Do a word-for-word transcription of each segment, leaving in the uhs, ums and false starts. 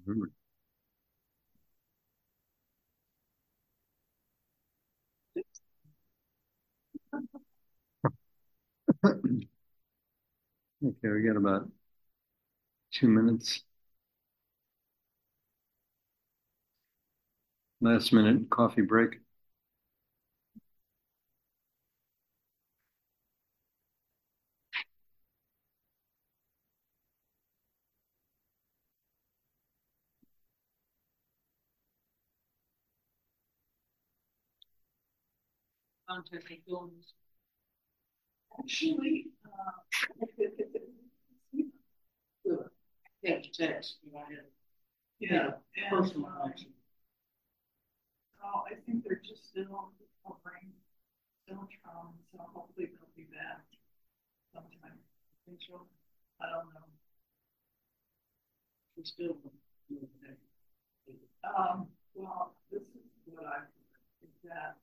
Mhm. Okay, we got about two minutes. Last minute coffee break. Contacting films. Actually, uh, have to text. You know, yeah, and, personal connection. Oh, I think they're just still recovering, still trying, so hopefully they'll be back sometime. I think so. I don't know. We're still doing that. Um, well, this is what I heard, is that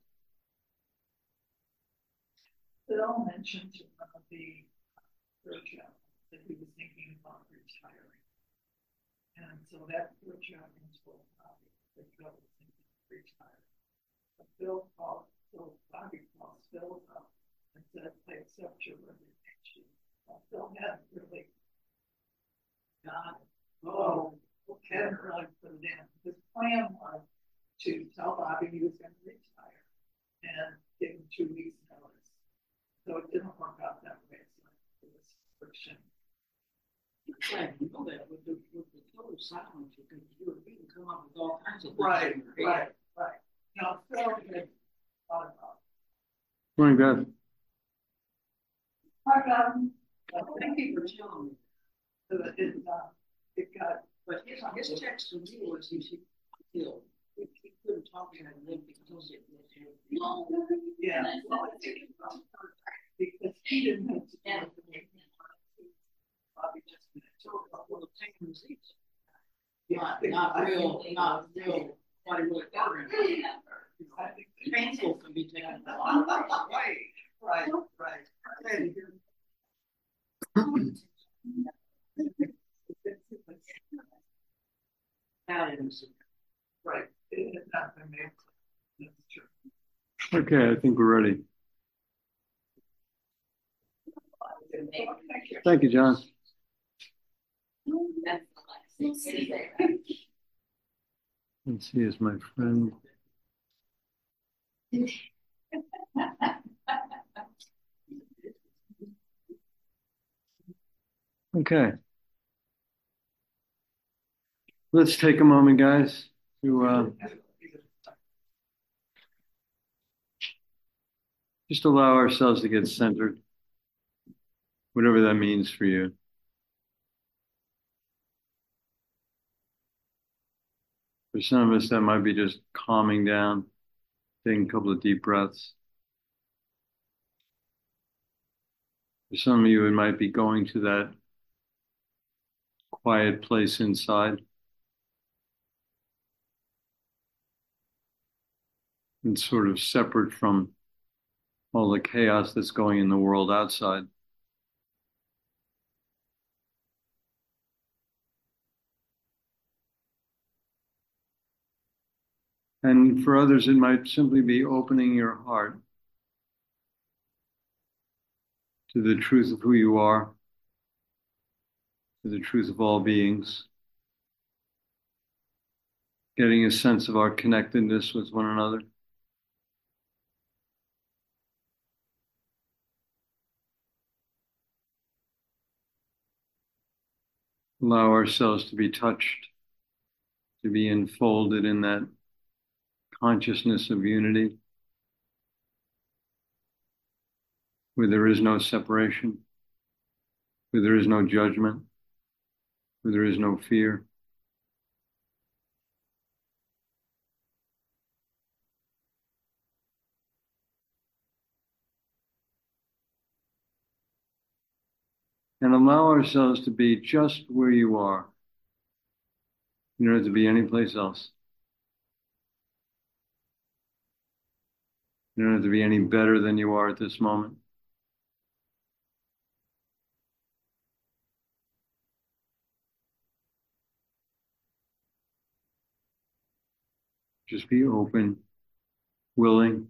Phil mentioned to one of the workshops that he was thinking about retiring. And so that workshop is full of the Phil was thinking of retiring. But Phil called, so Bobby called Phil up and said, I accept your resignation. Well, Phil hadn't really got it. Oh, hadn't really put it in. His plan was to tell Bobby he was going to retire and give him two weeks notice. So it didn't work out that way. So it was friction. Right, you know that with the with the total silence, you can you can come up with all kinds of right, right, right. Now, Phil had thought about. Morning, Beth. Hi, Beth. Well, thank you for telling me. So it did uh, it got. But his his text to me was he should feel he, he couldn't talk to him because it was no. Yeah, well, I think it was because he didn't have to do it. Bobby just told a couple of things. Not, not real, not real, not a real program. I think painful can be taken away. Right, right. That is right. It has not been made. That's true. Okay, I think we're ready. Thank you, John. Let's see, is my friend. Okay. Let's take a moment, guys, to uh, just allow ourselves to get centered, whatever that means for you. For some of us, that might be just calming down, taking a couple of deep breaths. For some of you, it might be going to that quiet place inside and sort of separate from all the chaos that's going in the world outside. And for others, it might simply be opening your heart to the truth of who you are, to the truth of all beings, getting a sense of our connectedness with one another. Allow ourselves to be touched, to be enfolded in that consciousness of unity, where there is no separation, where there is no judgment, where there is no fear. And allow ourselves to be just where you are. You don't have to be anyplace else. You don't have to be any better than you are at this moment. Just be open, willing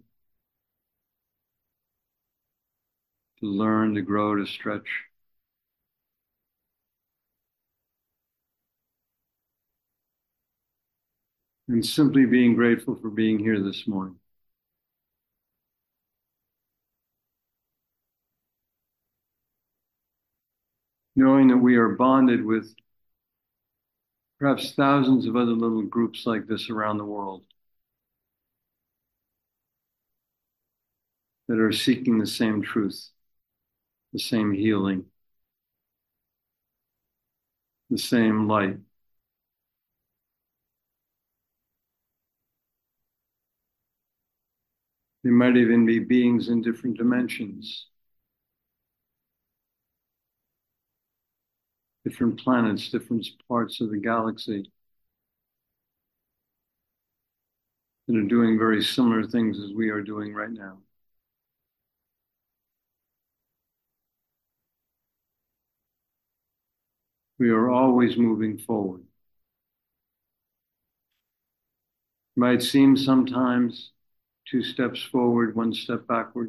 to learn, to grow, to stretch. And simply being grateful for being here this morning. Knowing that we are bonded with perhaps thousands of other little groups like this around the world that are seeking the same truth, the same healing, the same light. There might even be beings in different dimensions, different planets, different parts of the galaxy that are doing very similar things as we are doing right now. We are always moving forward. It might seem sometimes two steps forward, one step backward,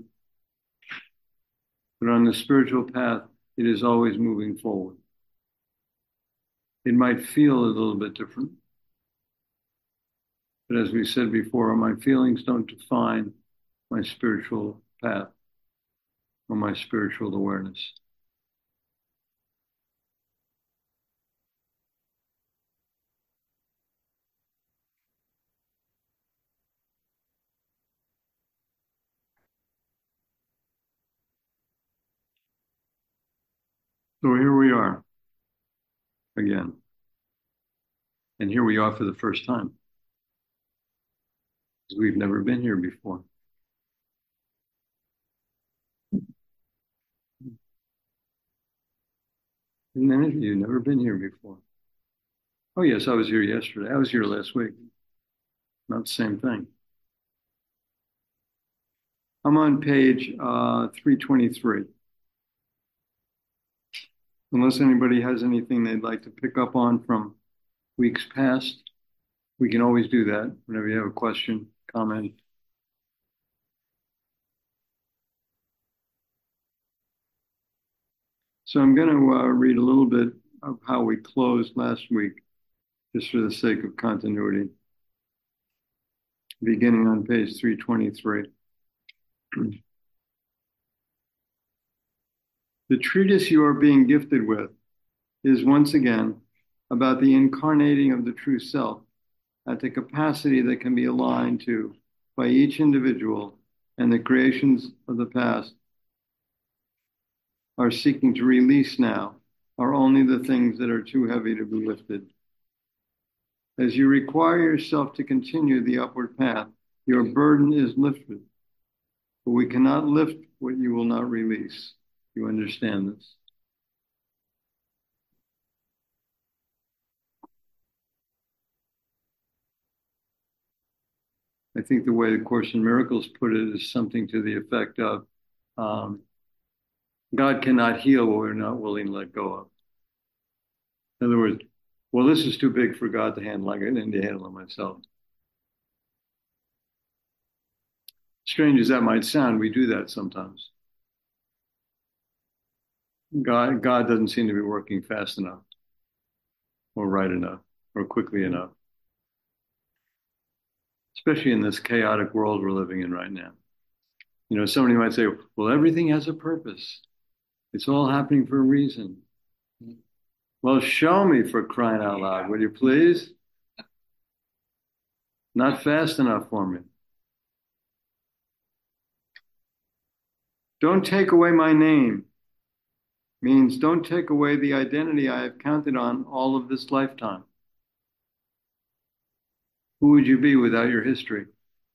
but on the spiritual path, it is always moving forward. It might feel a little bit different, but as we said before, my feelings don't define my spiritual path or my spiritual awareness. So here we are again. And here we are for the first time, because we've never been here before. Isn't that it? You've never been here before. Oh, yes, I was here yesterday. I was here last week. Not the same thing. I'm on page uh, three twenty-three. Unless anybody has anything they'd like to pick up on from weeks past, we can always do that whenever you have a question, comment. So I'm going to uh, read a little bit of how we closed last week, just for the sake of continuity. Beginning on page three twenty-three. The treatise you are being gifted with is once again about the incarnating of the true self at the capacity that can be aligned to by each individual, and the creations of the past are seeking to release now are only the things that are too heavy to be lifted. As you require yourself to continue the upward path, your burden is lifted, but we cannot lift what you will not release. You understand this? I think the way the Course in Miracles put it is something to the effect of, um, God cannot heal what we're not willing to let go of. In other words, well, this is too big for God to handle. I need to handle it myself. Strange as that might sound, we do that sometimes. God, God doesn't seem to be working fast enough, or right enough, or quickly enough. Especially in this chaotic world we're living in right now. You know, somebody might say, well, everything has a purpose. It's all happening for a reason. Well, show me, for crying out loud, would you please? Not fast enough for me. Don't take away my name means don't take away the identity I have counted on all of this lifetime. Who would you be without your history?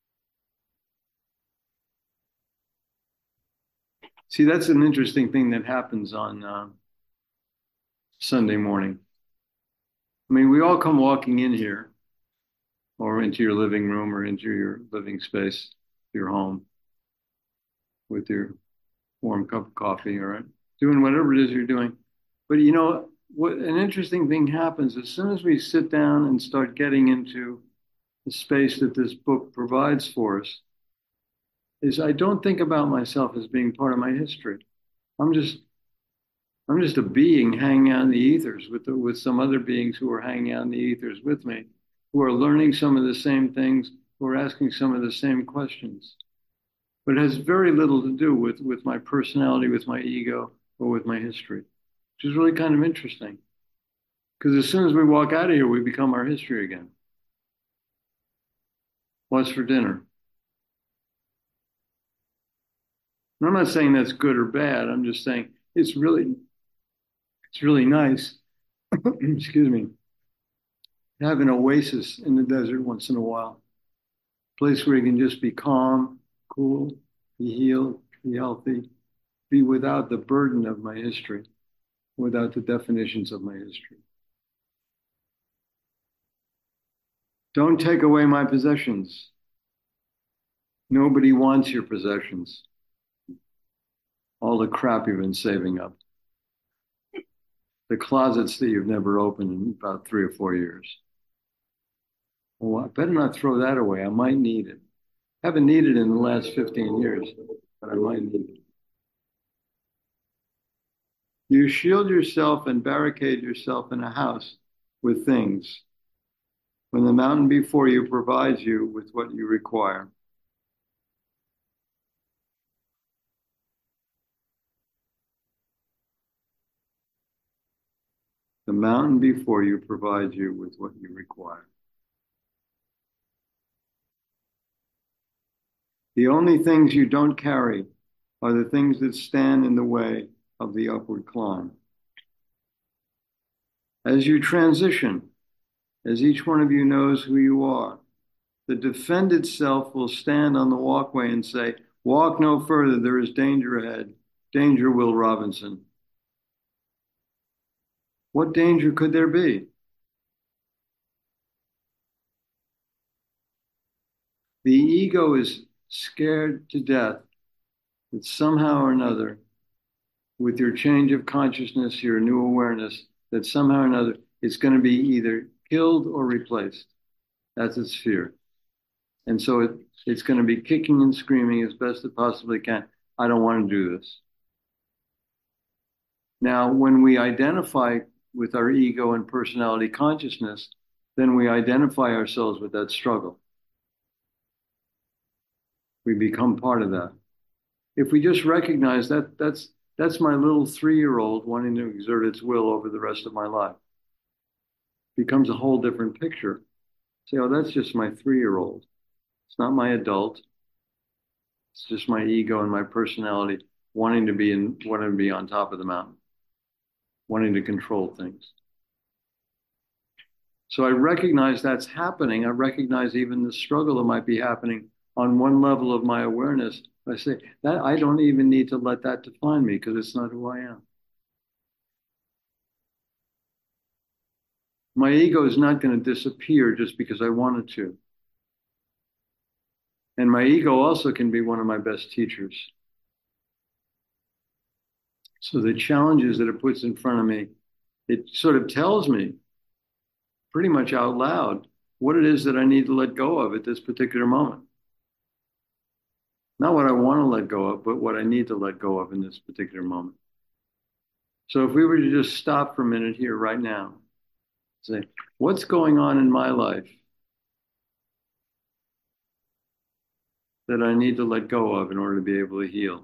See, that's an interesting thing that happens on uh, Sunday morning. I mean, we all come walking in here or into your living room or into your living space, your home, with your warm cup of coffee, all right? Doing whatever it is you're doing. But you know, what an interesting thing happens as soon as we sit down and start getting into the space that this book provides for us, is I don't think about myself as being part of my history. I'm just I'm just a being hanging out in the ethers with the, with some other beings who are hanging out in the ethers with me, who are learning some of the same things, who are asking some of the same questions. But it has very little to do with, with my personality, with my ego, or with my history, which is really kind of interesting. Because as soon as we walk out of here, we become our history again. What's for dinner? And I'm not saying that's good or bad. I'm just saying it's really, it's really nice. Excuse me. Have an oasis in the desert once in a while, a place where you can just be calm, cool, be healed, be healthy, be without the burden of my history, without the definitions of my history. Don't take away my possessions. Nobody wants your possessions. All the crap you've been saving up. The closets that you've never opened in about three or four years. Well, I better not throw that away. I might need it. I haven't needed it in the last fifteen years, but I might need it. You shield yourself and barricade yourself in a house with things when the mountain before you provides you with what you require. The mountain before you provides you with what you require. The only things you don't carry are the things that stand in the way of the upward climb. As you transition, as each one of you knows who you are, the defended self will stand on the walkway and say, "Walk no further, there is danger ahead. Danger, Will Robinson." What danger could there be? The ego is scared to death that somehow or another, with your change of consciousness, your new awareness, that somehow or another it's going to be either killed or replaced. That's its fear. And so it, it's going to be kicking and screaming as best it possibly can. I don't want to do this. Now, when we identify with our ego and personality consciousness, then we identify ourselves with that struggle. We become part of that. If we just recognize that that's that's my little three-year-old wanting to exert its will over the rest of my life, it becomes a whole different picture. Say, oh, that's just my three-year-old. It's not my adult. It's just my ego and my personality wanting to be in, wanting to be on top of the mountain, wanting to control things. So I recognize that's happening. I recognize even the struggle that might be happening on one level of my awareness. I say that I don't even need to let that define me because it's not who I am. My ego is not going to disappear just because I wanted to. And my ego also can be one of my best teachers. So the challenges that it puts in front of me, it sort of tells me pretty much out loud what it is that I need to let go of at this particular moment. Not what I want to let go of, but what I need to let go of in this particular moment. So if we were to just stop for a minute here right now, say, what's going on in my life that I need to let go of in order to be able to heal?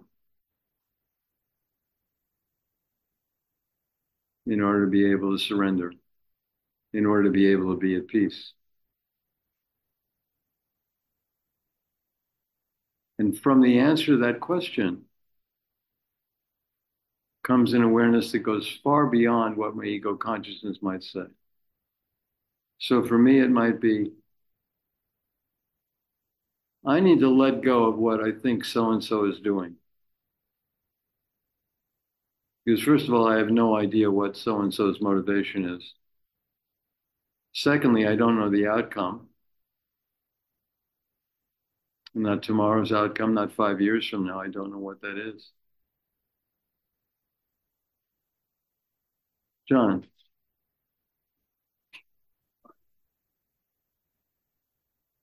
In order to be able to surrender? In order to be able to be at peace? And from the answer to that question comes an awareness that goes far beyond what my ego consciousness might say. So for me, it might be, I need to let go of what I think so-and-so is doing. Because first of all, I have no idea what so-and-so's motivation is. Secondly, I don't know the outcome. Not tomorrow's outcome, not five years from now. I don't know what that is. John.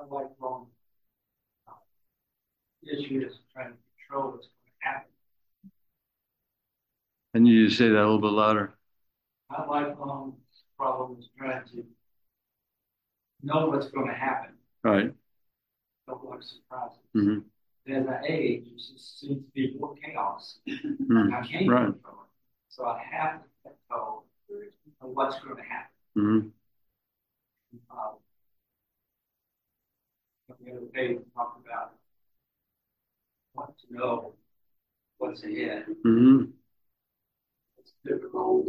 a lifelong uh, issue is trying to control what's going to happen. And you say that a little bit louder. My lifelong problem is trying to know what's going to happen. Right. Don't want surprises. Mm-hmm. As I age, there seems to be more chaos. Mm-hmm. I can't right. control it. So I have to let go of what's going to happen. Mm-hmm. Um, the other day, we talked about want to know what's ahead. Mm-hmm. It's difficult.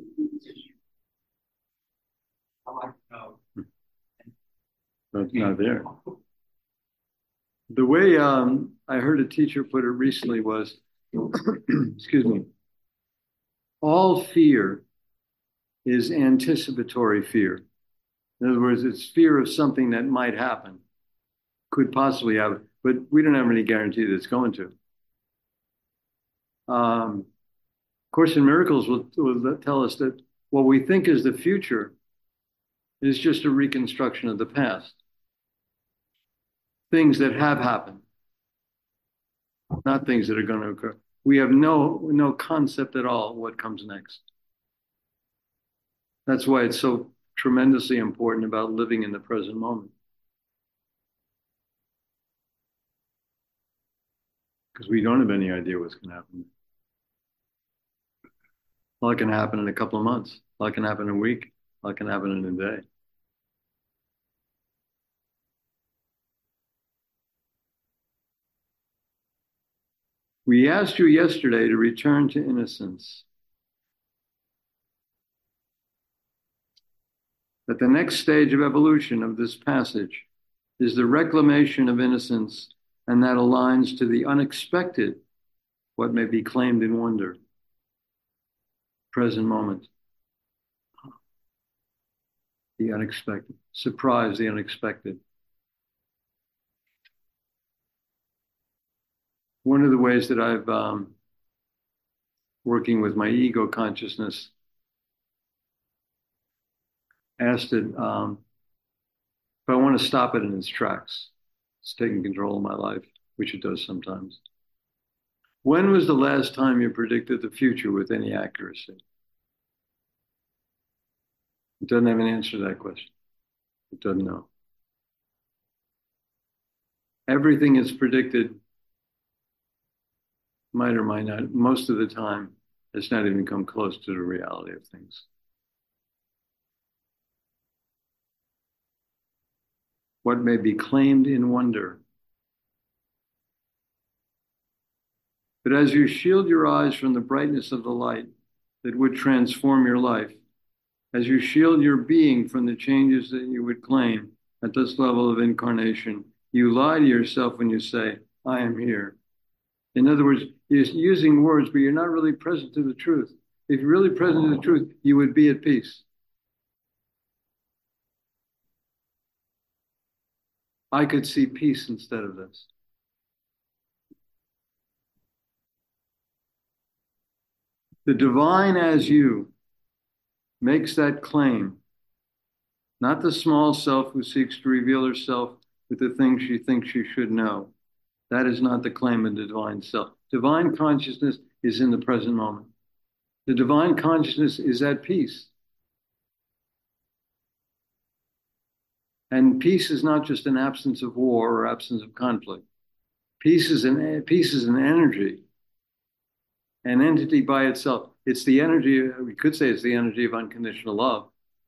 I like to know. But not there. The way um, I heard a teacher put it recently was, excuse me, all fear is anticipatory fear. In other words, it's fear of something that might happen, could possibly happen, but we don't have any guarantee that it's going to. Um, Course in Miracles will, will tell us that what we think is the future is just a reconstruction of the past. Things that have happened, not things that are going to occur. We have no, no concept at all what comes next. That's why it's so tremendously important about living in the present moment. Because we don't have any idea what's going to happen. A lot can happen in a couple of months. A lot can happen in a week. A lot can happen in a day. We asked you yesterday to return to innocence. That the next stage of evolution of this passage is the reclamation of innocence, and that aligns to the unexpected, what may be claimed in wonder. Present moment. The unexpected. Surprise, the unexpected. One of the ways that I've, um, working with my ego consciousness, asked it um, if I want to stop it in its tracks. It's taking control of my life, which it does sometimes. When was the last time you predicted the future with any accuracy? It doesn't have an answer to that question. It doesn't know. Everything is predicted, might or might not, most of the time, it's not even come close to the reality of things. What may be claimed in wonder. But as you shield your eyes from the brightness of the light that would transform your life, as you shield your being from the changes that you would claim at this level of incarnation, you lie to yourself when you say, I am here. In other words, you're using words, but you're not really present to the truth. If you're really present to the truth, you would be at peace. I could see peace instead of this. The divine as you makes that claim, not the small self who seeks to reveal herself with the things she thinks she should know. That is not the claim of the divine self. Divine consciousness is in the present moment. The divine consciousness is at peace. And peace is not just an absence of war or absence of conflict. Peace is an, peace is an energy, an entity by itself. It's the energy, we could say it's the energy of unconditional love.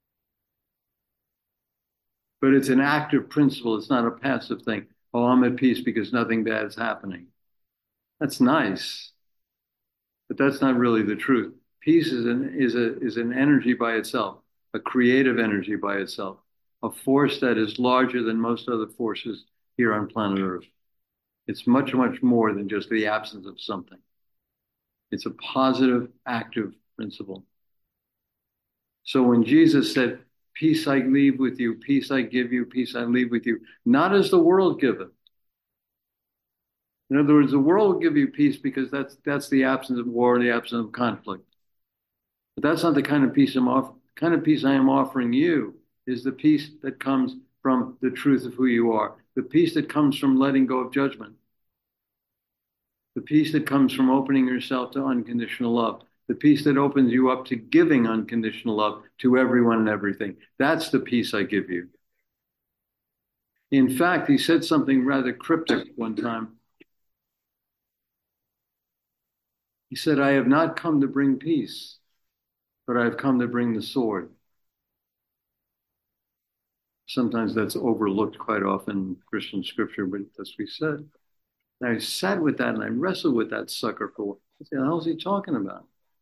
But it's an active principle. It's not a passive thing. Oh, I'm at peace because nothing bad is happening. That's nice, but that's not really the truth. Peace is an, is a, is an energy by itself, a creative energy by itself, a force that is larger than most other forces here on planet Earth. It's much, much more than just the absence of something. It's a positive, active principle. So when Jesus said, peace I leave with you, peace I give you, peace I leave with you, not as the world giveth. In other words, the world will give you peace because that's that's the absence of war, the absence of conflict. But that's not the kind of peace I'm offering. The kind of peace I am offering you is the peace that comes from the truth of who you are. the peace that comes from letting go of judgment, the peace that comes from opening yourself to unconditional love, the peace that opens you up to giving unconditional love to everyone and everything. That's the peace I give you. In fact, he said something rather cryptic one time. He said, I have not come to bring peace, but I have come to bring the sword. Sometimes that's overlooked quite often in Christian scripture, but that's what he said. And I sat with that and I wrestled with that sucker for what the hell is he talking about?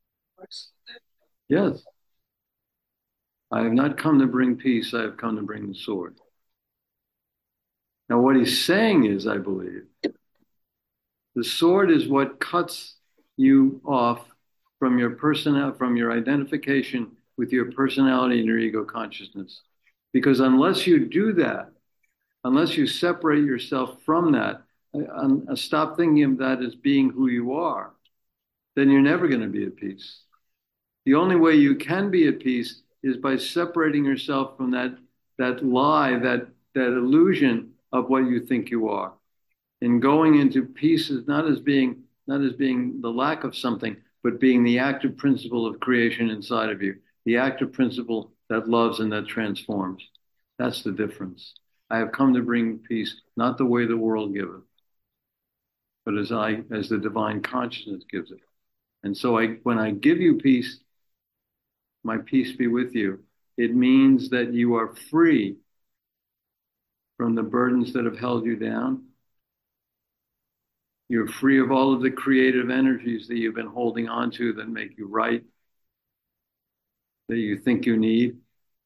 Yes. I have not come to bring peace, I have come to bring the sword. Now, what he's saying is, I believe, the sword is what cuts you off from your personal, from your identification with your personality and your ego consciousness. Because unless you do that, unless you separate yourself from that, uh, stop thinking of that as being who you are, then you're never going to be at peace. The only way you can be at peace is by separating yourself from that, that lie, that, that illusion of what you think you are. And going into peace is not as being, not as being the lack of something, but being the active principle of creation inside of you, the active principle that loves and that transforms. That's the difference. I have come to bring peace, not the way the world giveth, but as I, as the divine consciousness gives it. And so I, when I give you peace, my peace be with you, it means that you are free from the burdens that have held you down. You're free of all of the creative energies that you've been holding on to that make you right, that you think you need.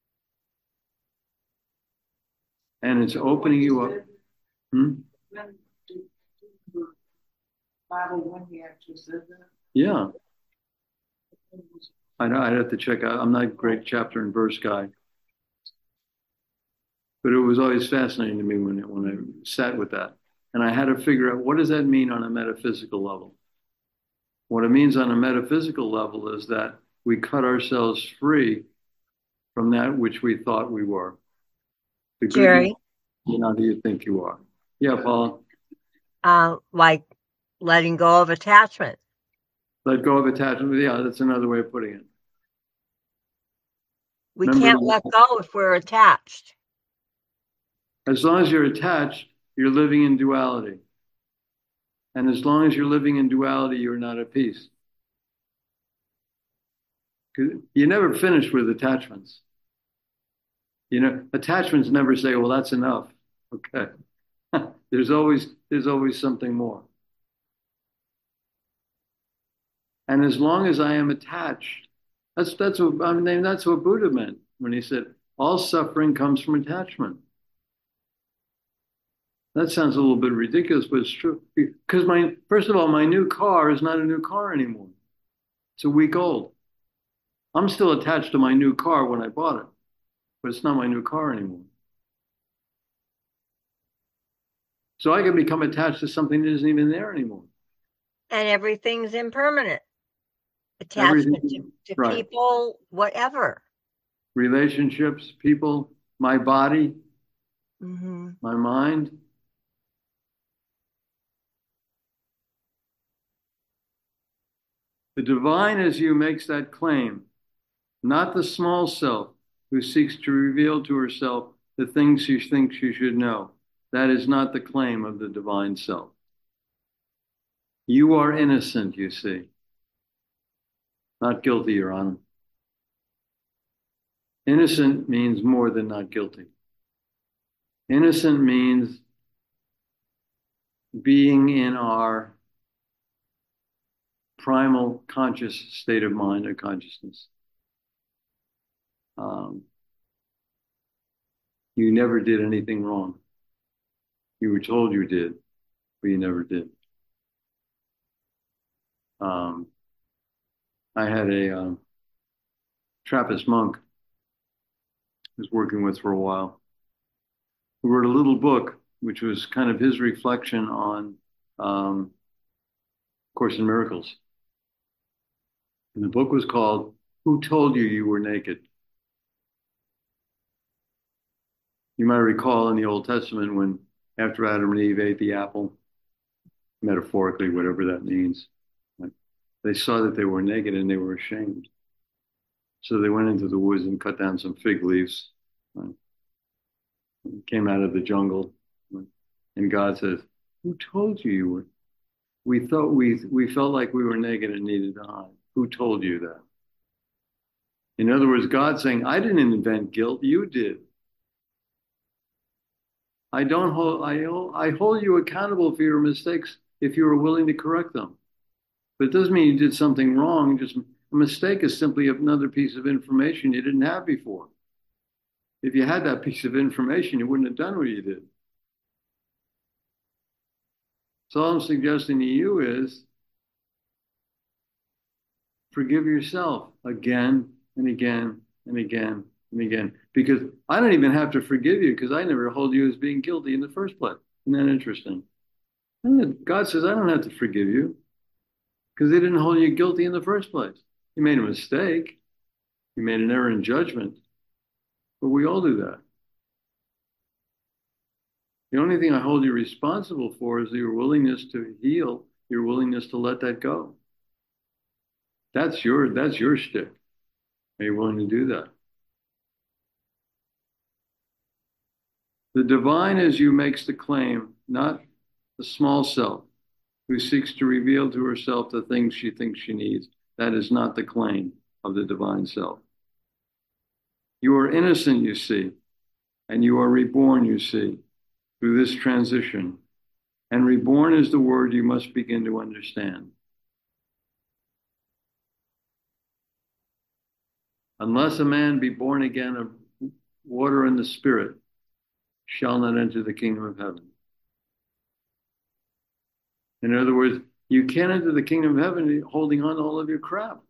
And it's opening you up. Hmm? Yeah. I know, I'd have to check out. I'm not a great chapter and verse guy. But it was always fascinating to me when, it, when I sat with that. And I had to figure out, what does that mean on a metaphysical level? What it means on a metaphysical level is that we cut ourselves free from that which we thought we were. The Jerry? You know, who you think you are. Yeah, Paula? Uh, like letting go of attachment. Let go of attachment. Yeah, that's another way of putting it. We Remember, can't let go if we're attached. As long as you're attached, you're living in duality. And as long as you're living in duality, you're not at peace. You never finish with attachments. You know, attachments never say, well, that's enough. Okay. there's always there's always something more. And as long as I am attached, that's that's what I mean, that's what Buddha meant when he said all suffering comes from attachment. That sounds a little bit ridiculous, but it's true. Because my first of all, my new car is not a new car anymore. It's a week old. I'm still attached to my new car when I bought it, but it's not my new car anymore. So I can become attached to something that isn't even there anymore. And everything's impermanent. Attachment to, to right. people, whatever. Relationships, people, my body, mm-hmm. my mind. The divine as you makes that claim, not the small self who seeks to reveal to herself the things she thinks she should know. That is not the claim of the divine self. You are innocent, you see. Not guilty, Your Honor. Innocent means more than not guilty. Innocent means being in our primal conscious state of mind or consciousness. Um, you never did anything wrong. You were told you did, but you never did. Um, I had a um, Trappist monk I was working with for a while, who wrote a little book, which was kind of his reflection on um, Course in Miracles. And the book was called, Who Told You You Were Naked? You might recall in the Old Testament when after Adam and Eve ate the apple, metaphorically, whatever that means, right? They saw that they were naked and they were ashamed. So they went into the woods and cut down some fig leaves, right? Came out of the jungle, right? And God says, "Who told you you were? We thought we we felt like we were naked and needed to hide. Who told you that?" In other words, God saying, "I didn't invent guilt. You did. I don't hold I I hold you accountable for your mistakes if you are willing to correct them. But it doesn't mean you did something wrong. Just a mistake is simply another piece of information you didn't have before. If you had that piece of information, you wouldn't have done what you did. So all I'm suggesting to you is forgive yourself again and again and again and again. Because I don't even have to forgive you because I never hold you as being guilty in the first place. Isn't that interesting? And God says, I don't have to forgive you because they didn't hold you guilty in the first place. You made a mistake. You made an error in judgment. But we all do that. The only thing I hold you responsible for is your willingness to heal, your willingness to let that go. That's your, that's your shtick. Are you willing to do that? The divine as you makes the claim, not the small self who seeks to reveal to herself the things she thinks she needs. That is not the claim of the divine self. You are innocent, you see, and you are reborn, you see, through this transition. And reborn is the word you must begin to understand. Unless a man be born again of water and the Spirit, shall not enter the kingdom of heaven. In other words, you can't enter the kingdom of heaven holding on to all of your crap.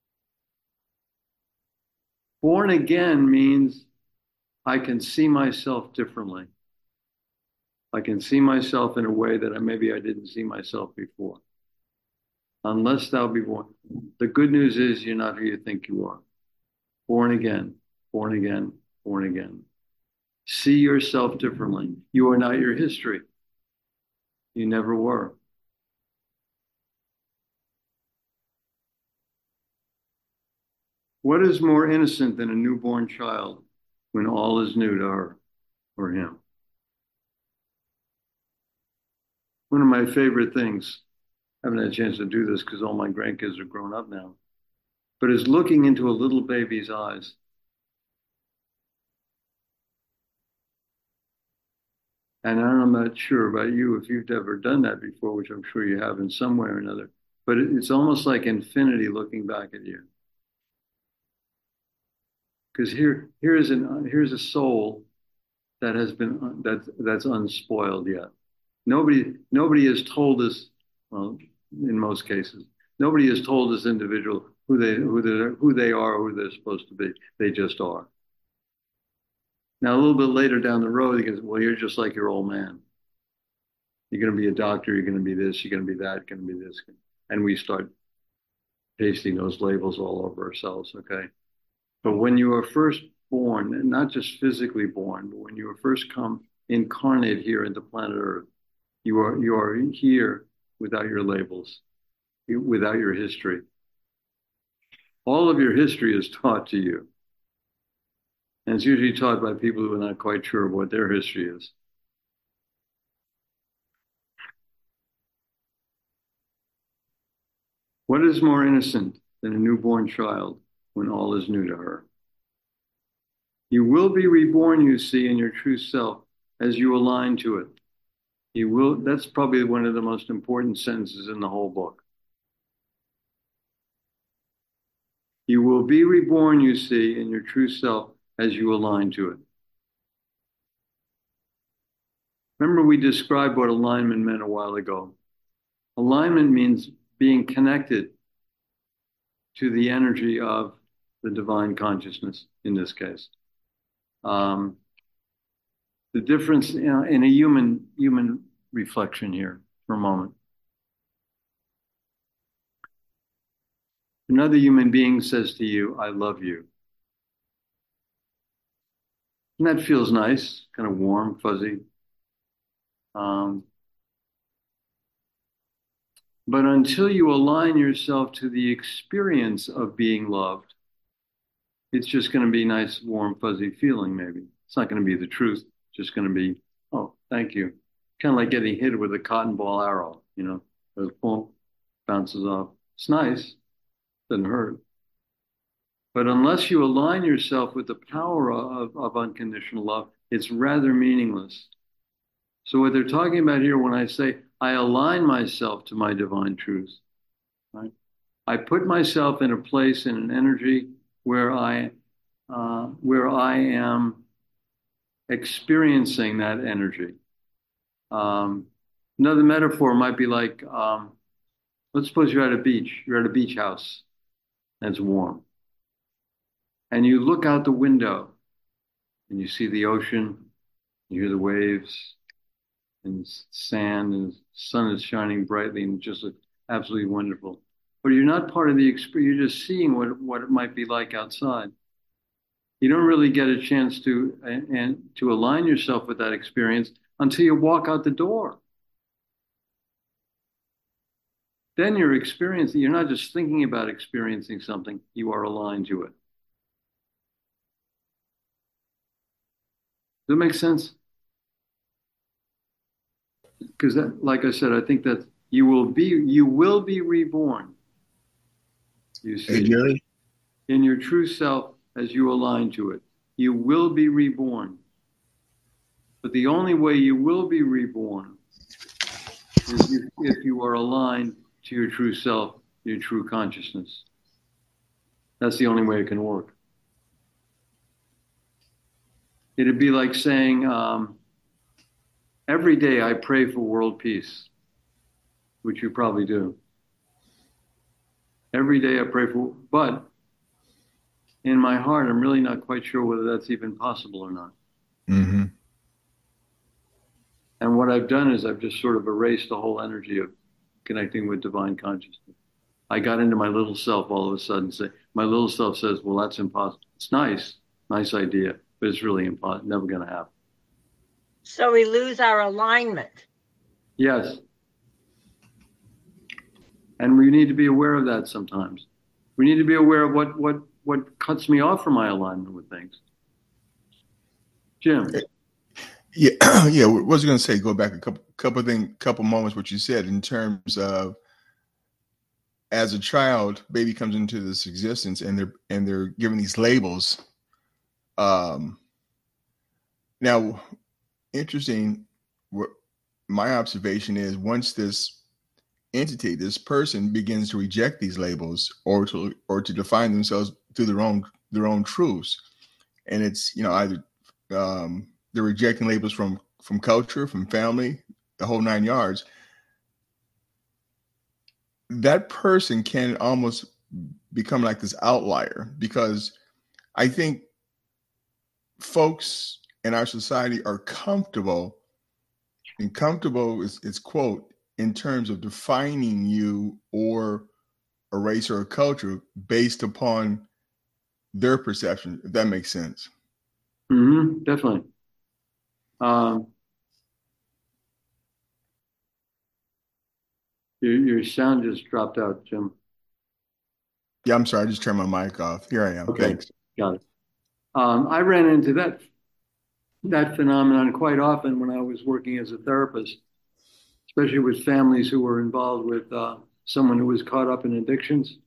Born again means I can see myself differently. I can see myself in a way that I, maybe I didn't see myself before. Unless thou be born. The good news is you're not who you think you are. Born again, born again, born again. See yourself differently. You are not your history. You never were. What is more innocent than a newborn child when all is new to her or him? One of my favorite things, I haven't had a chance to do this because all my grandkids are grown up now, but is looking into a little baby's eyes. And I'm not sure about you if you've ever done that before, which I'm sure you have in some way or another, but it's almost like infinity looking back at you. Because here, here is an, here's a soul that has been, that, that's unspoiled yet. Nobody, nobody has told us, well, in most cases, nobody has told this individual who they, who they, who they are, who they're supposed to be. They just are. Now, a little bit later down the road, he goes, well, you're just like your old man. You're going to be a doctor. You're going to be this. You're going to be that. You're going to be this. And we start pasting those labels all over ourselves, okay? But when you are first born, and not just physically born, but when you are first come incarnate here into planet Earth, you are, you are here without your labels, without your history. All of your history is taught to you. And it's usually taught by people who are not quite sure of what their history is. What is more innocent than a newborn child when all is new to her? You will be reborn, you see, in your true self as you align to it. You will, that's probably one of the most important sentences in the whole book. You will be reborn, you see, in your true self as you align to it. Remember, we described what alignment meant a while ago. Alignment means being connected to the energy of the divine consciousness, in this case. Um, the difference you know, in a human, human reflection here for a moment. Another human being says to you, I love you. And that feels nice, kind of warm, fuzzy. Um, but until you align yourself to the experience of being loved, it's just going to be nice, warm, fuzzy feeling, maybe. It's not going to be the truth. It's just going to be, oh, thank you. Kind of like getting hit with a cotton ball arrow, you know, the boom, bounces off. It's nice, doesn't hurt. But unless you align yourself with the power of, of unconditional love, it's rather meaningless. So what they're talking about here when I say I align myself to my divine truth, right? I put myself in a place in an energy where I uh, where I am experiencing that energy. Um, Another metaphor might be like, um, let's suppose you're at a beach. You're at a beach house and it's warm, and you look out the window and you see the ocean, you hear the waves, and sand, and the sun is shining brightly, and it just looks absolutely wonderful. But you're not part of the experience. You're just seeing what what it might be like outside. You don't really get a chance to and, and to align yourself with that experience until you walk out the door. Then you're experiencing. You're not just thinking about experiencing something. You are aligned to it. Does that make sense? Because that, like I said, I think that you will be you will be reborn. You Hey, see, Jerry. in your true self as you align to it. You will be reborn. But the only way you will be reborn is if, if you are aligned to your true self, your true consciousness. That's the only way it can work. It'd be like saying, um, every day I pray for world peace, which you probably do. Every day I pray for, but in my heart, I'm really not quite sure whether that's even possible or not. Mm-hmm. And what I've done is I've just sort of erased the whole energy of connecting with divine consciousness. I got into my little self all of a sudden. Say, my little self says, well, that's impossible. It's nice, nice idea, but it's really impossible, never going to happen. So we lose our alignment. Yes. And we need to be aware of that sometimes. We need to be aware of what, what, what cuts me off from my alignment with things. Jim. Yeah, yeah. What was I going to say? Go back a couple, couple thing, couple moments. What you said in terms of, as a child, baby comes into this existence, and they're and they're given these labels. Um. Now, interesting. What my observation is, once this entity, this person, begins to reject these labels, or to or to define themselves through their own their own truths, and it's, you know, either um, they're rejecting labels from from culture, from family, the whole nine yards. That person can almost become like this outlier, because I think folks in our society are comfortable, and comfortable is, is quote, in terms of defining you or a race or a culture based upon their perception, if that makes sense. Mm-hmm, definitely. Um, your, your sound just dropped out, Jim. Yeah, I'm sorry. I just turned my mic off. Here I am. Okay, Thanks. got it. Um, I ran into that that phenomenon quite often when I was working as a therapist, especially with families who were involved with uh, someone who was caught up in addictions.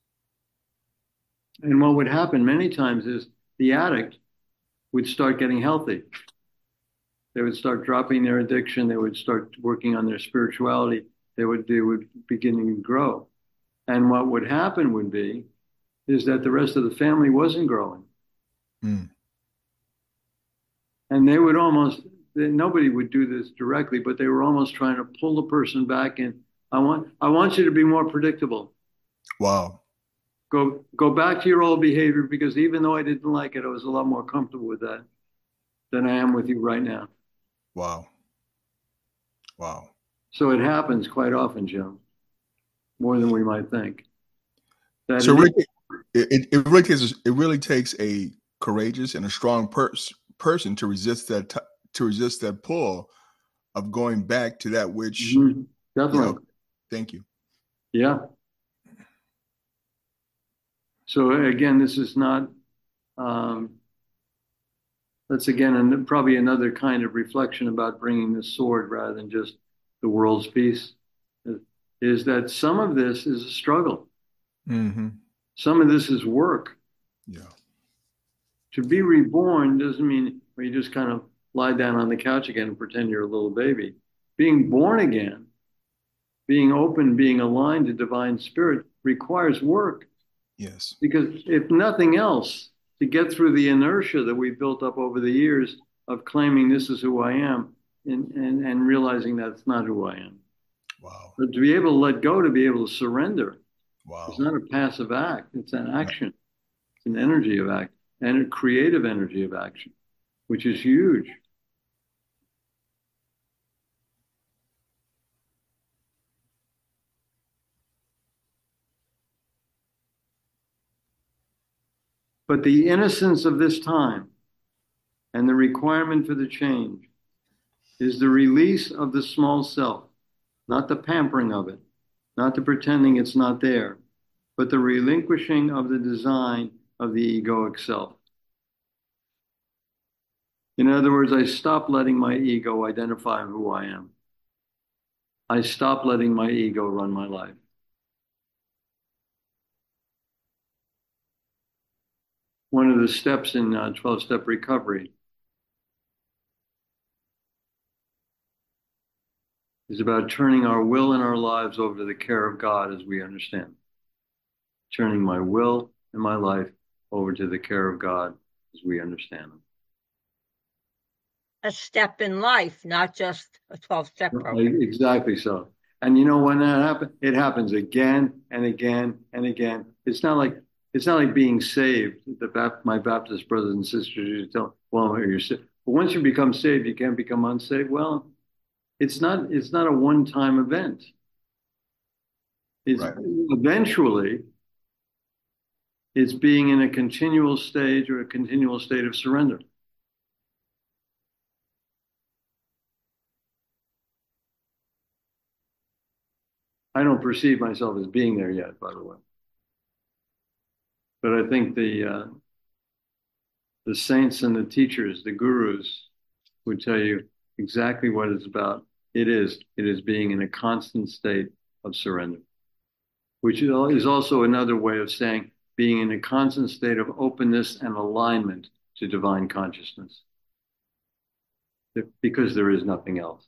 And what would happen many times is the addict would start getting healthy. They would start dropping their addiction. They would start working on their spirituality. They would they would begin to grow. And what would happen would be is that the rest of the family wasn't growing. Mm. And they would almost, nobody would do this directly, but they were almost trying to pull the person back in. I want, I want you to be more predictable. Wow. Go, go back to your old behavior, because even though I didn't like it, I was a lot more comfortable with that than I am with you right now. Wow. Wow. So it happens quite often, Jim, more than we might think. That So it, really, it, it really takes it really takes a courageous and a strong pers- person to resist that t- to resist that pull of going back to that which, Mhm. you Definitely. know, thank you. Yeah. So again, this is not, um, that's again, and probably another kind of reflection about bringing the sword rather than just the world's peace, is that some of this is a struggle. Mm-hmm. Some of this is work. Yeah. To be reborn doesn't mean well, you just kind of lie down on the couch again and pretend you're a little baby. Being born again, being open, being aligned to divine spirit requires work. Yes. Because if nothing else, to get through the inertia that we've built up over the years of claiming this is who I am and, and, and realizing that's not who I am. Wow. But to be able to let go, to be able to surrender, Wow. it's not a passive act, it's an action. It's an energy of act and a creative energy of action, which is huge. But the innocence of this time and the requirement for the change is the release of the small self, not the pampering of it, not the pretending it's not there, but the relinquishing of the design of the egoic self. In other words, I stop letting my ego identify who I am. I stop letting my ego run my life. One of the steps in uh, twelve-step recovery is about turning our will and our lives over to the care of God as we understand. Turning my will and my life over to the care of God as we understand them. A step in life, not just a twelve-step program. Exactly so. And you know when that happens, it happens again and again and again. It's not like it's not like being saved. The my Baptist brothers and sisters used to tell, well, you're saved. But once you become saved, you can't become unsaved. Well, it's not it's not a one-time event. It's right. Eventually it's being in a continual stage or a continual state of surrender. I don't perceive myself as being there yet, by the way. But I think the uh, the saints and the teachers, the gurus, would tell you exactly what it's about. It is. It is being in a constant state of surrender, which is also another way of saying being in a constant state of openness and alignment to divine consciousness, because there is nothing else.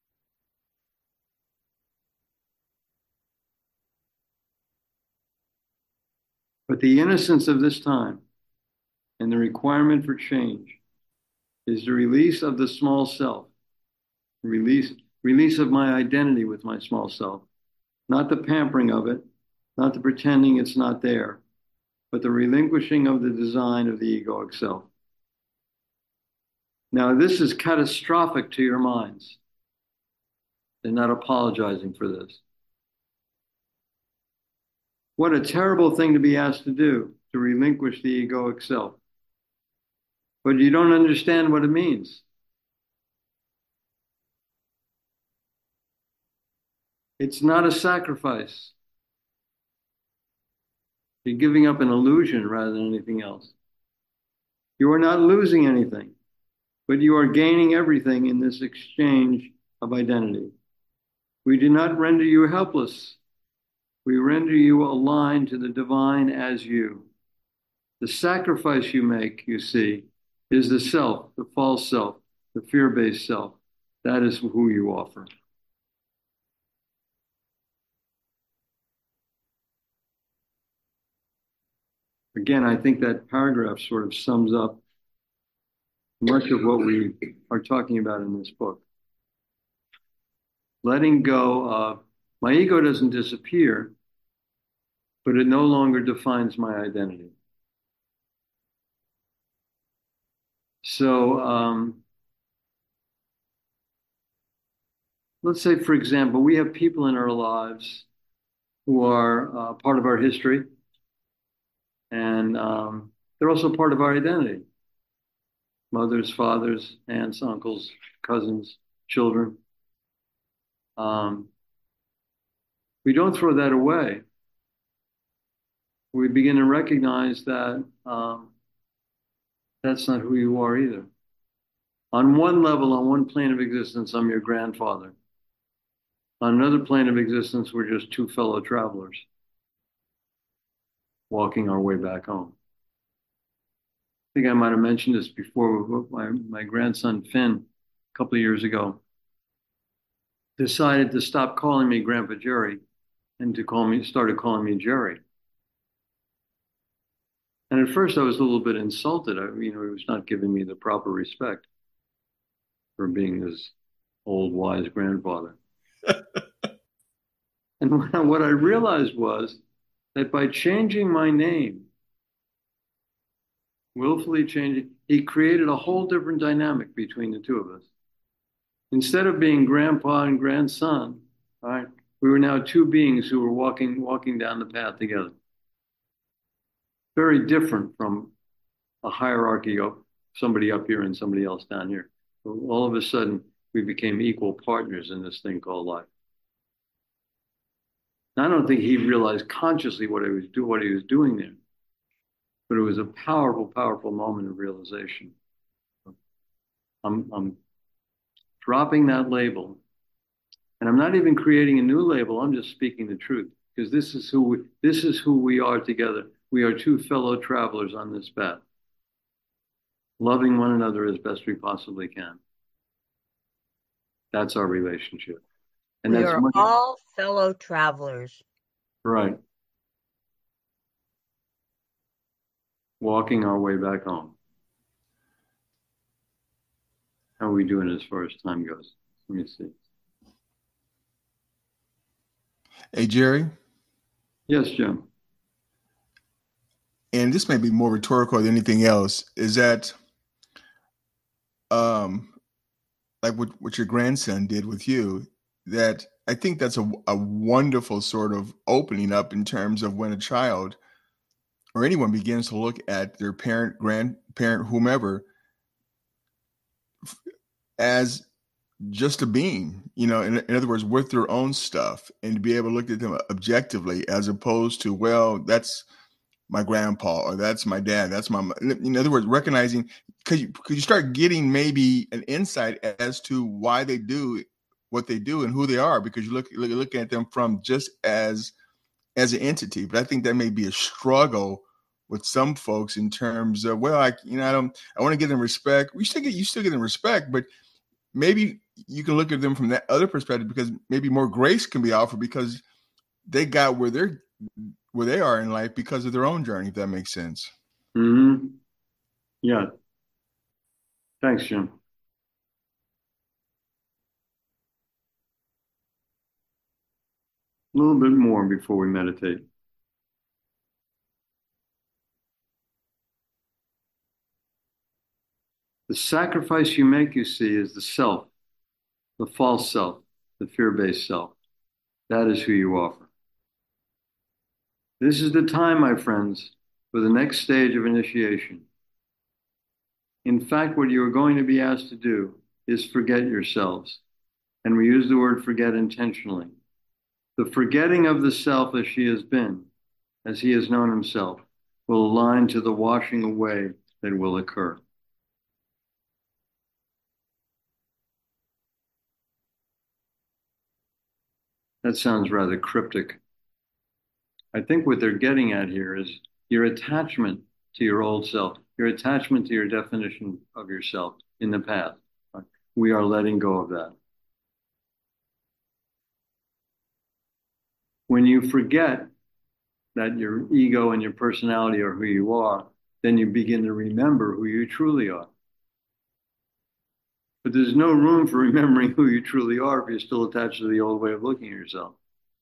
But the innocence of this time and the requirement for change is the release of the small self, release, release of my identity with my small self, not the pampering of it, not the pretending it's not there, but the relinquishing of the design of the egoic self. Now, this is catastrophic to your minds. They're not apologizing for this. What a terrible thing to be asked to do, to relinquish the egoic self. But you don't understand what it means. It's not a sacrifice. You're giving up an illusion rather than anything else. You are not losing anything, but you are gaining everything in this exchange of identity. We do not render you helpless. We render you aligned to the divine as you. The sacrifice you make, you see, is the self, the false self, the fear-based self. That is who you offer. Again, I think that paragraph sort of sums up much of what we are talking about in this book. Letting go of my ego doesn't disappear, but it no longer defines my identity. So um, let's say, for example, we have people in our lives who are uh, part of our history, and um, they're also part of our identity. Mothers, fathers, aunts, uncles, cousins, children. um, we don't throw that away. We begin to recognize that um, that's not who you are either. On one level, on one plane of existence, I'm your grandfather. On another plane of existence, we're just two fellow travelers walking our way back home. I think I might have mentioned this before. My, my grandson, Finn, a couple of years ago, decided to stop calling me Grandpa Jerry and to call me, started calling me Jerry. And at first I was a little bit insulted. I, you know, he was not giving me the proper respect for being this old, wise grandfather. And what I realized was that by changing my name, willfully changing, he created a whole different dynamic between the two of us. Instead of being grandpa and grandson, all right, we were now two beings who were walking walking down the path together. Very different from a hierarchy of somebody up here and somebody else down here. So all of a sudden, we became equal partners in this thing called life. I don't think he realized consciously what he was do what he was doing there, but it was a powerful, powerful moment of realization. I'm, I'm dropping that label, and I'm not even creating a new label. I'm just speaking the truth because this is who we, this is who we are together. We are two fellow travelers on this path, loving one another as best we possibly can. That's our relationship. And We that's are much, all fellow travelers. right. Walking our way back home. How are we doing as far as time goes? Let me see. Hey, Jerry, Yes, Jim. and this may be more rhetorical than anything else, is that um, like what, what your grandson did with you, that I think that's a, a wonderful sort of opening up in terms of when a child or anyone begins to look at their parent, grandparent, whomever, as just a being, you know, in, in other words, with their own stuff, and to be able to look at them objectively as opposed to, well, that's my grandpa or that's my dad, that's my, in other words, recognizing, because you, cause you start getting maybe an insight as to why they do what they do and who they are, because you look, look looking at them from just as as an entity. But I think that may be a struggle with some folks in terms of, well, I, you know, I don't, I want to give them respect. We still get, you still get them respect, but maybe you can look at them from that other perspective, because maybe more grace can be offered because they got where they're, where they are in life because of their own journey, if that makes sense. Mm-hmm. Yeah. Thanks, Jim. A little bit more before we meditate. The sacrifice you make, you see, is the self, the false self, the fear-based self. That is who you offer. This is the time, my friends, for the next stage of initiation. In fact, what you are going to be asked to do is forget yourselves. And we use the word forget intentionally. The forgetting of the self as she has been, as he has known himself, will align to the washing away that will occur. That sounds rather cryptic. I think what they're getting at here is your attachment to your old self, your attachment to your definition of yourself in the past. We are letting go of that. When you forget that your ego and your personality are who you are, then you begin to remember who you truly are. But there's no room for remembering who you truly are if you're still attached to the old way of looking at yourself.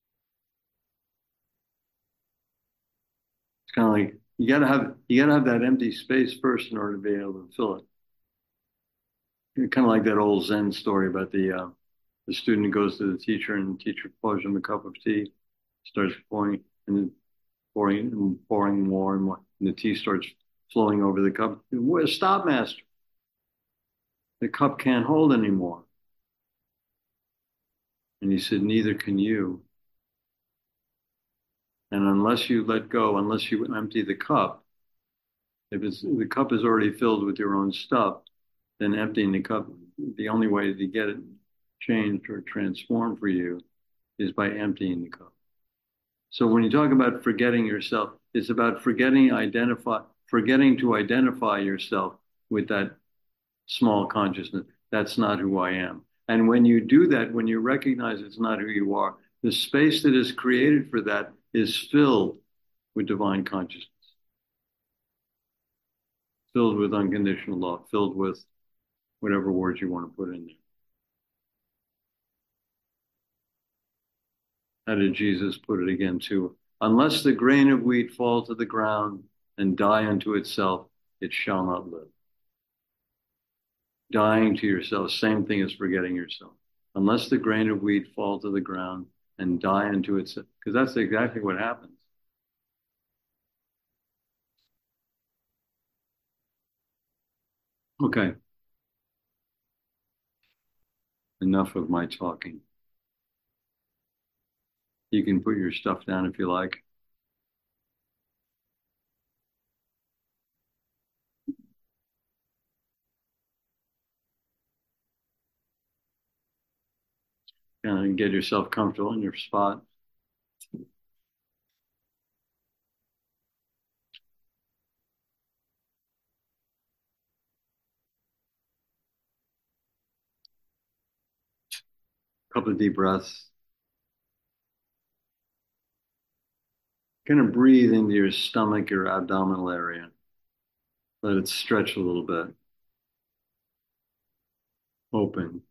It's kind of like you gotta have you gotta have that empty space first in order to be able to fill it. Kind of like that old Zen story about the uh, the student who goes to the teacher and the teacher pours him a cup of tea, starts pouring and then pouring and pouring more and more, and the tea starts flowing over the cup. Stop, master. The cup can't hold anymore. And he said, neither can you. And unless you let go, unless you empty the cup, if it's, the cup is already filled with your own stuff, then emptying the cup, the only way to get it changed or transformed for you is by emptying the cup. So when you talk about forgetting yourself, it's about forgetting identify forgetting to identify yourself with that small consciousness. That's not who I am. And when you do that, when you recognize it's not who you are, the space that is created for that is filled with divine consciousness, filled with unconditional love, filled with whatever words you want to put in there. How did Jesus put it again too? Unless the grain of wheat fall to the ground and die unto itself, it shall not live. Dying to yourself, same thing as forgetting yourself. Unless the grain of wheat fall to the ground and die unto itself, because that's exactly what happens. Okay. Enough of my talking. You can put your stuff down if you like. And get yourself comfortable in your spot. Couple of deep breaths. Kind of breathe into your stomach, your abdominal area. Let it stretch a little bit. Open.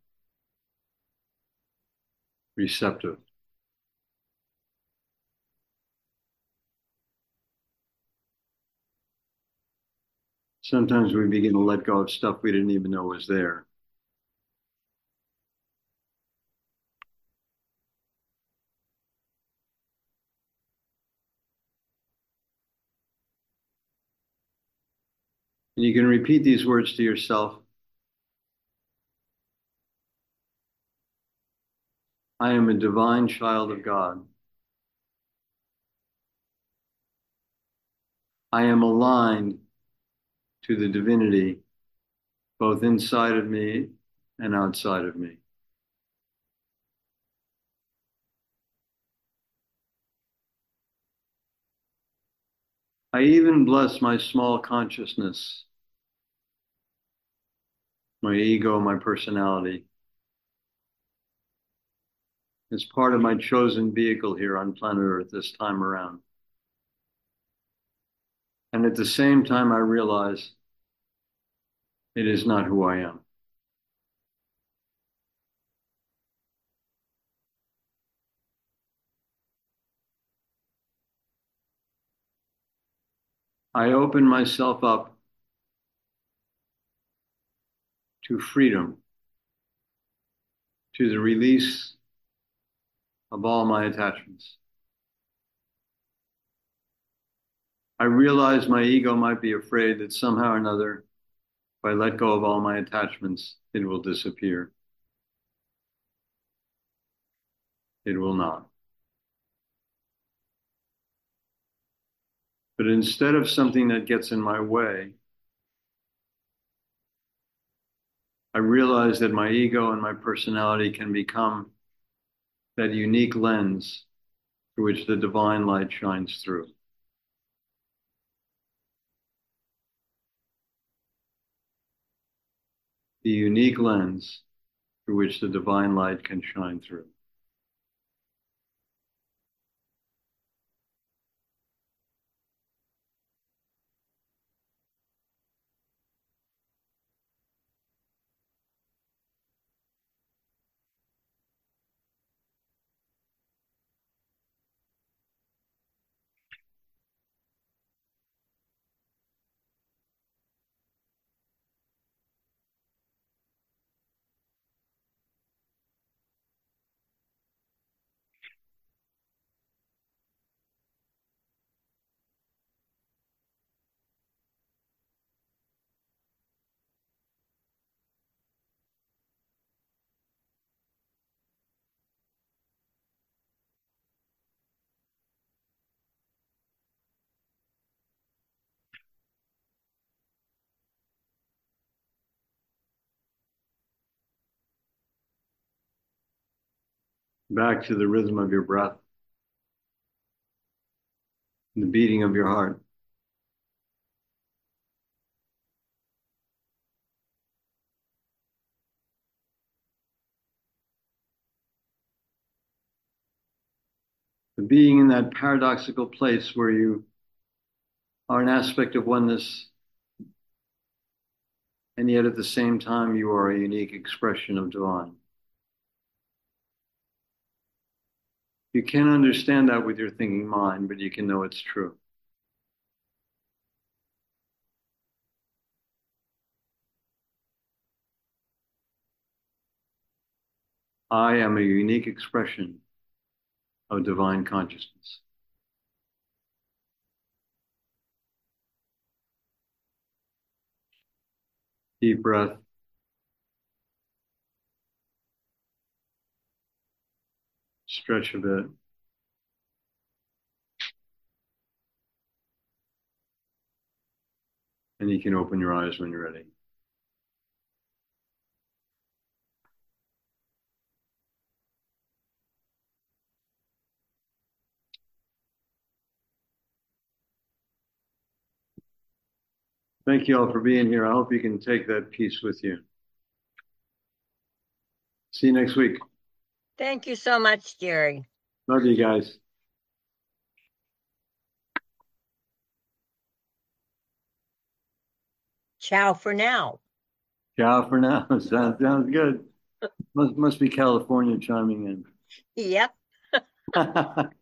Receptive. Sometimes we begin to let go of stuff we didn't even know was there. And you can repeat these words to yourself. I am a divine child of God. I am aligned to the divinity both inside of me and outside of me. I even bless my small consciousness, my ego, my personality, as part of my chosen vehicle here on planet Earth this time around. And at the same time, I realize it is not who I am. I open myself up to freedom, to the release of all my attachments. I realize my ego might be afraid that somehow or another, if I let go of all my attachments, it will disappear. It will not. But instead of something that gets in my way, I realize that my ego and my personality can become that unique lens through which the divine light shines through. The unique lens through which the divine light can shine through. back to the rhythm of your breath, the beating of your heart. The being in that paradoxical place where you are an aspect of oneness, and yet at the same time you are a unique expression of divine. You can't understand that with your thinking mind, but you can know it's true. I am a unique expression of divine consciousness. Deep breath. Stretch a bit. And you can open your eyes when you're ready. Thank you all for being here. I hope you can take that peace with you. See you next week. Thank you so much, Jerry. Love you guys. Ciao for now. Ciao for now. Sounds, sounds good. Must, must be California chiming in. Yep.